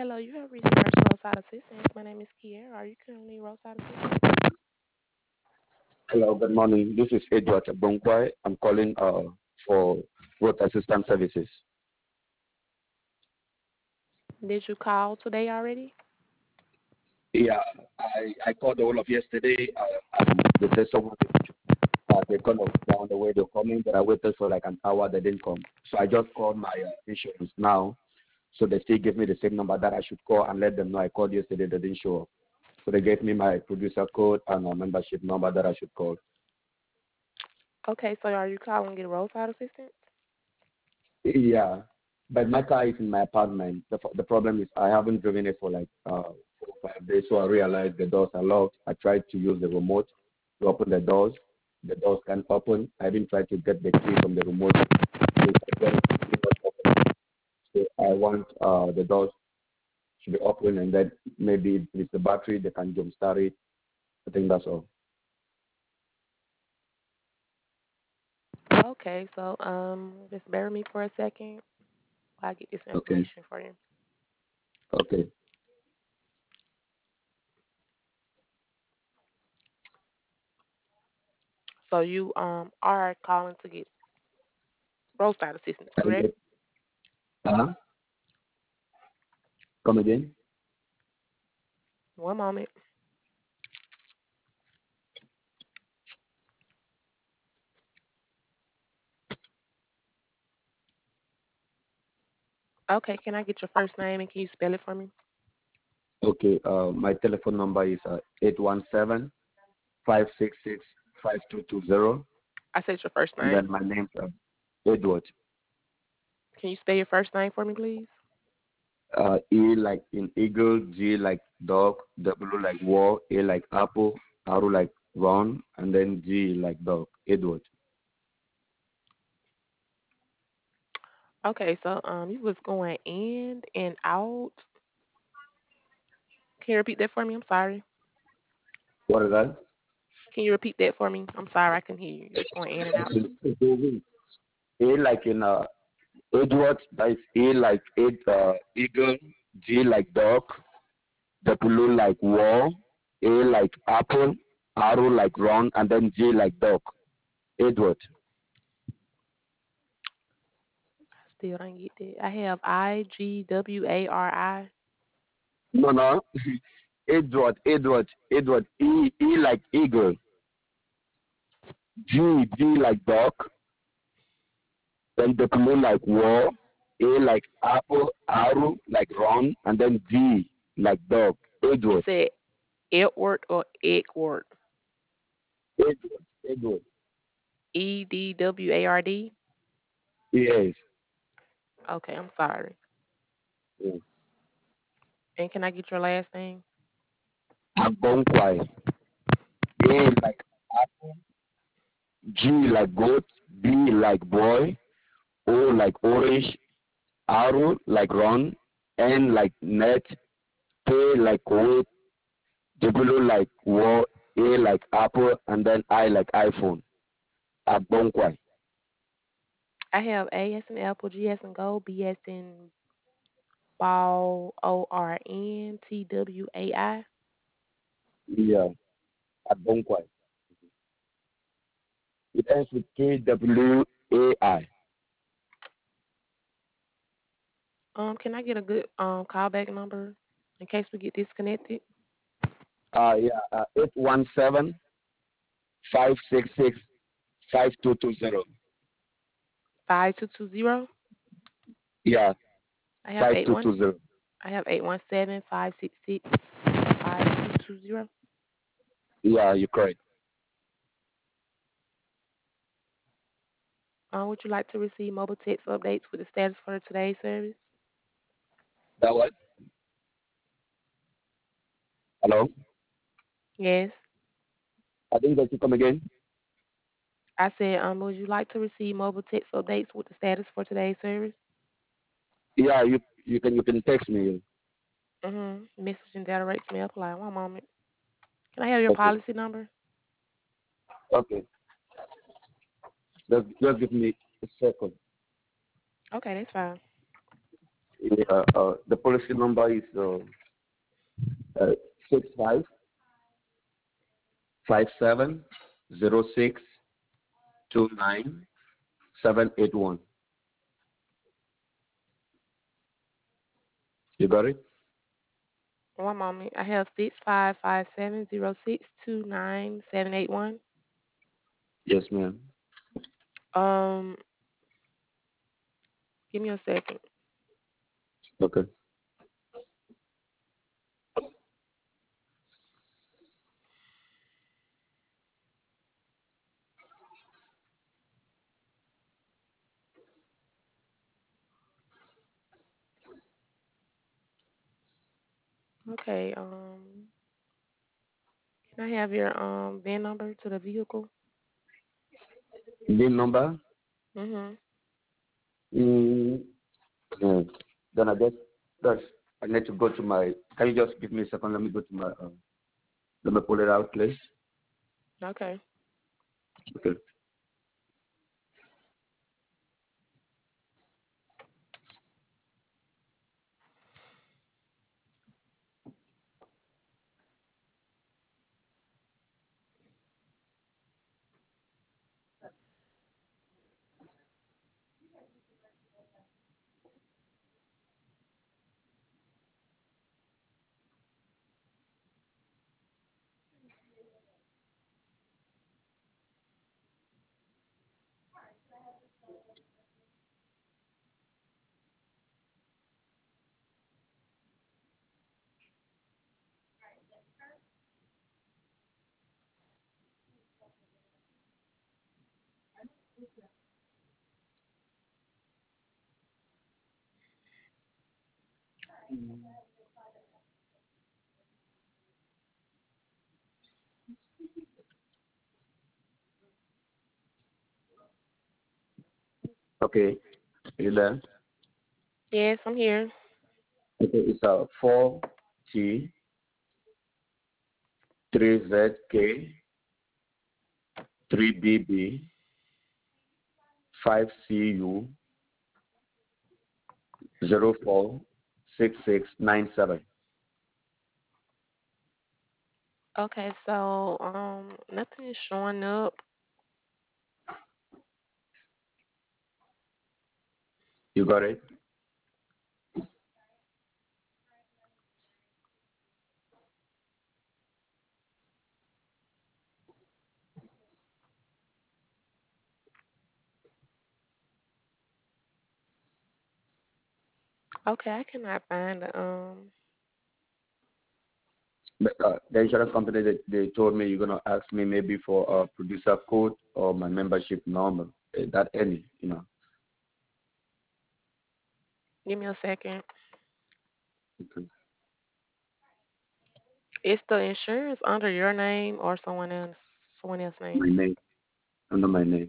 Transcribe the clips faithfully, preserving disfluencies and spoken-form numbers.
Hello, you have reached Commercial Roadside Assistance. My name is Kiera. Are you currently roadside assistant? Hello, good morning. This is Edward Bonkwai. I'm calling uh, for road assistance services. Did you call today already? Yeah, I, I called the whole of yesterday. Uh, um, they said someone uh, they kind of down the way they're coming, but I waited for like an hour. They didn't come, so I just called my uh, insurance now. So they still give me the same number that I should call and let them know I called yesterday. They didn't show up, so they gave me my producer code and a membership number that I should call. Okay, so are you calling to get roadside assistance? Yeah, but my car is in my apartment. The, the problem is I haven't driven it for like uh, four or five days, so I realized the doors are locked. I tried to use the remote to open the doors. The doors can't open. I even tried to get the key from the remote. It's again, it's not open. So I want uh, the doors to be open, and then maybe if it's the battery, they can jump start it. I think that's all. Okay, so um, just bear with me for a second while I get this Okay. information for you. Okay. So you um are calling to get roadside assistance, I correct? get, uh-huh. Come again. One moment. Okay, can I get your first name and can you spell it for me? Okay. Uh, my telephone number is uh, eight one seven five six six five two two zero, I said your first and name. then my name uh, Edward. Can you spell your first name for me, please? Uh, E like in eagle, G like dog, W like war, A like apple, R like round, and then G like dog. Edward. Okay, so um, you was going in and out. Can you repeat that for me? I'm sorry. What is that? Can you repeat that for me? I'm sorry, I can hear you. You was going in and out. A like in uh, Edward. That is A like eight, uh, eagle, G like dog, W like war, A like apple, R like round, and then G like dog. Edward. Still don't get that. I have I G W A R I. No, no. Edward, Edward, Edward. E, E like eagle. G, G like dog. Then W like war. A like apple. R like round. And then G like dog. You Edward. said Edward or Edward. Edward. Edward. E D W A R D. Yes. Okay, I'm sorry. Yes. And can I get your last name? Abonkwai. A like apple. G like goat. B like boy. O like orange. R like run. N like net. K like weight. W like war, A like apple, and then I like iPhone. Abonkwai. I have A as in apple, G as in gold, B as in ball, O R N T W A I. Yeah, Abonkwai. It ends with K W A I. Um, can I get a good um callback number in case we get disconnected? Uh, yeah, uh, eight one seven five six six five two two zero. Five two two zero. Yeah, I have five eight two one. two zero. I have eight one seven five six six five two two zero. Yeah, you're correct. Um, would you like to receive mobile text updates with the status for today's service? That what? Hello? Yes. I think that you come again. I said, um, would you like to receive mobile text updates with the status for today's service? Yeah, you you can you can text me. Mm-hmm. Message and data rates may apply. One moment. Can I have your Okay, policy number? okay. Just just give me a second. Okay, that's fine. Yeah, uh, the policy number is uh, uh, six five five seven zero six two nine seven eight one. You got it? One moment. I have six five five seven zero six two nine seven eight one. Yes, ma'am. Um, give me a second. Okay. Okay. Um, can I have your um V I N number to the vehicle? The number. Mhm. Mm, yeah. Then I guess that's. I need to go to my. Can you just give me a second? Let me go to my. Uh, let me pull it out, please. Okay. Okay. Okay. Are you there? Yes, I'm here. Okay. It's a four T three Z K three B B five C U zero four six six nine seven. Okay, so um, nothing is showing up. You got it? Okay, I cannot find the um. But, uh, the insurance company, they, they told me you're gonna ask me maybe for a producer code or my membership number. eh, That any, you know. Give me a second. Okay. Is the insurance under your name or someone else? Someone else's name? My name, under my name.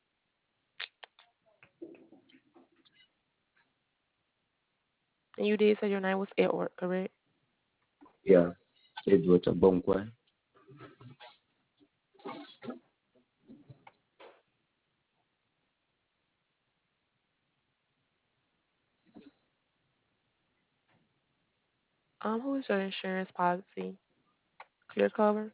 And you did say your name was Edward, correct? Yeah, Edward Abonkwe. Um, who is your insurance policy? Clear cover?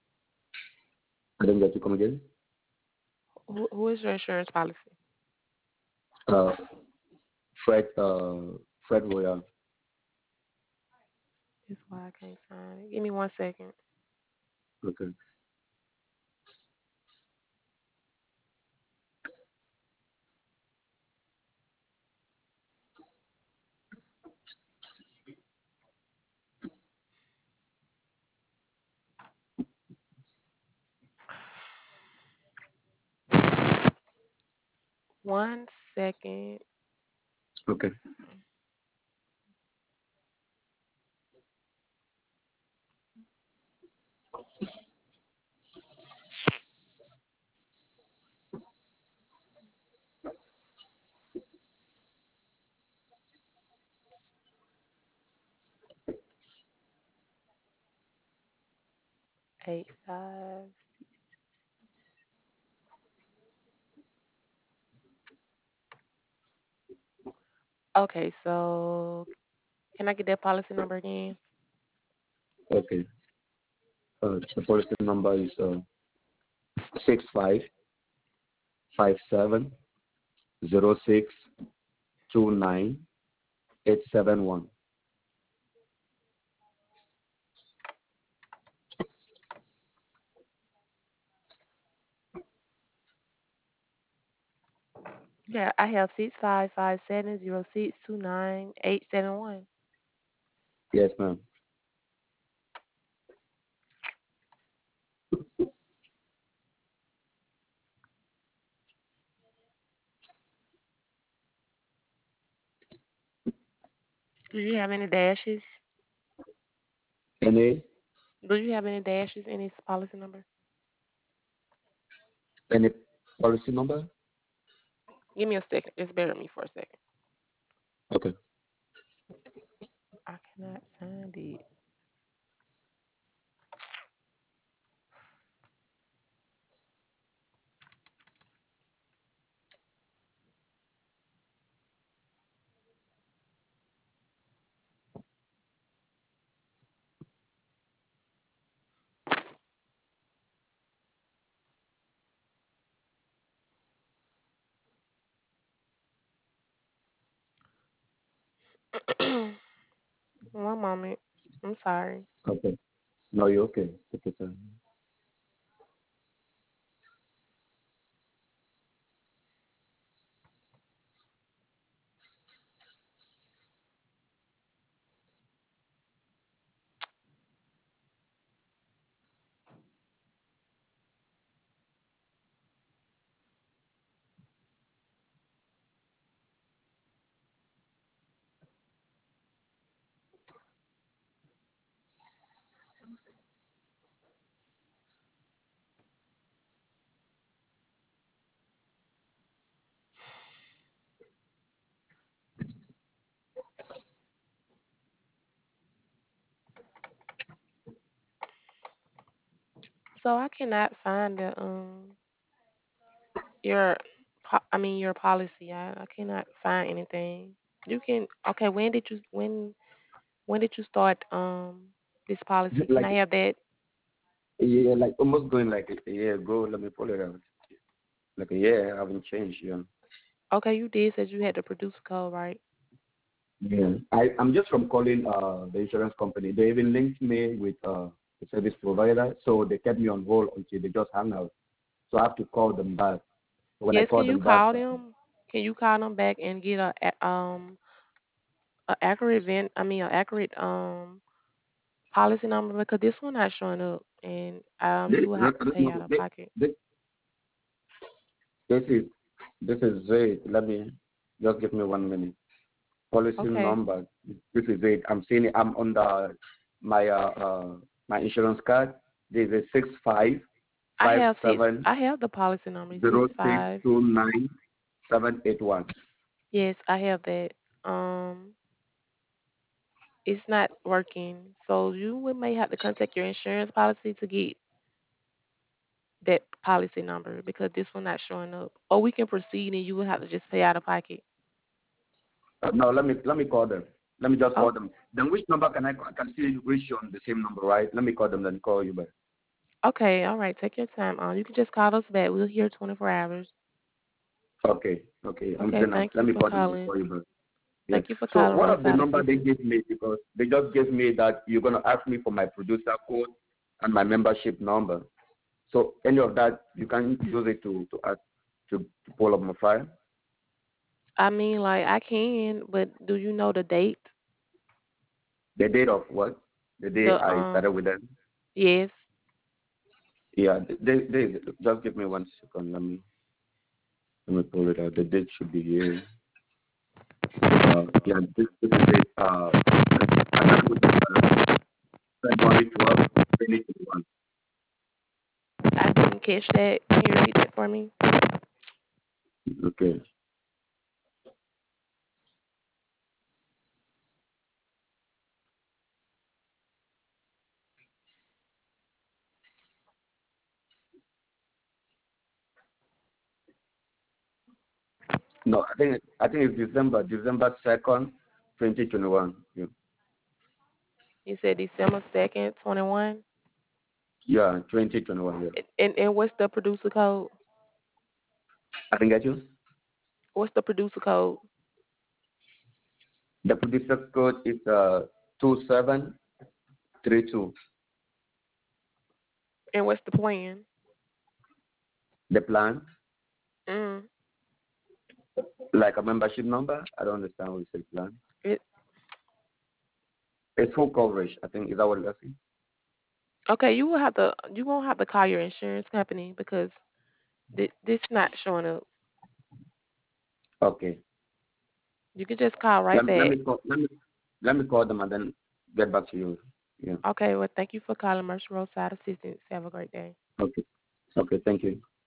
I didn't get to come again. Who, who is your insurance policy? Uh, Fred, uh, Fred Royal. That's why I can't find it. Give me one second. Okay. One second. Okay. Eight five. Okay, so can I get that policy number again? Okay. Uh, the policy number is uh, six five five seven zero six two nine eight seven one. Yeah, I have six five five seven zero six two nine eight seven one. Yes, ma'am. Do you have any dashes? Any Do you have any dashes in this policy number? any policy number? Give me a second. Just bear with me for a second. Okay. I cannot find it. One moment. I'm sorry. Okay. No, you're okay. Take your time. So I cannot find the um your po- I mean your policy. I, I cannot find anything. You can okay. When did you when when did you start um this policy? Can Like I have that? yeah, like almost going like a year ago. Let me pull it out. Like a year, I haven't changed. Yeah. Okay, you did said you had the producer code, right? Yeah. I I'm just from calling uh the insurance company. They even linked me with uh the service provider, so they kept me on hold until they just hung out. So I have to call them back. When I Yes. call Can you them back, call them? Can you call them back and get a, a um a accurate event? I mean, a accurate um policy number because this one not showing up, and um this, you will have to this, pay out of this, pocket. this, this is this is it. Let me just give me one minute. Policy Okay. number. This is it. I'm seeing it. I'm on the my uh, uh my insurance card. This is six five I five have six. seven I have the policy number six zero six five. two nine seven eight one. Yes, I have that. Um, it's not working, so you would may have to contact your insurance policy to get that policy number because this one not showing up. Or we can proceed and you will have to just pay out of pocket. Uh, no, let me let me call them. Let me just Oh, call them. Then which number can I call? I can see you reach you on the same number, right? Let me call them. Then call you back. okay, all right. Take your time. Um, you can just call us back. We're here twenty-four hours. Okay, okay. I'm Okay, saying now. thank Let you me for call them and calling. call you back. Yeah. Thank you for So calling what of the Roadside number they Assistance. gave me, because they just gave me that you're gonna ask me for my producer code and my membership number. So any of that you can use it to to ask to, to pull up my file. I mean, like I can, but do you know the date? The date of what? The day The I started um, with them. yes, Yeah. They they just give me one second. Let me let me pull it out. The date should be here. Uh, yeah, this, this is it. Uh, I started with them uh, February twelfth, twenty twenty-one. I didn't catch that. Can you repeat that for me? Okay. No, I think I think it's December, December second, twenty twenty one. Yeah, You said December second, twenty one. yeah, twenty twenty one. Yeah, And and what's the producer code? I can get you. What's the producer code? The producer code is uh two seven three two. And what's the plan? The plan, Mm. like a membership number. I don't understand what you say. Plan. It, It's full coverage. I think is that what you're asking? okay, you will have to you won't have to call your insurance company because this this not showing up. Okay. You can just call right Let me let back. me call let me let me call them and then get back to you. Yeah. Okay, well thank you for calling Mercy Roadside Assistance. Have a great day. Okay. Okay. Thank you.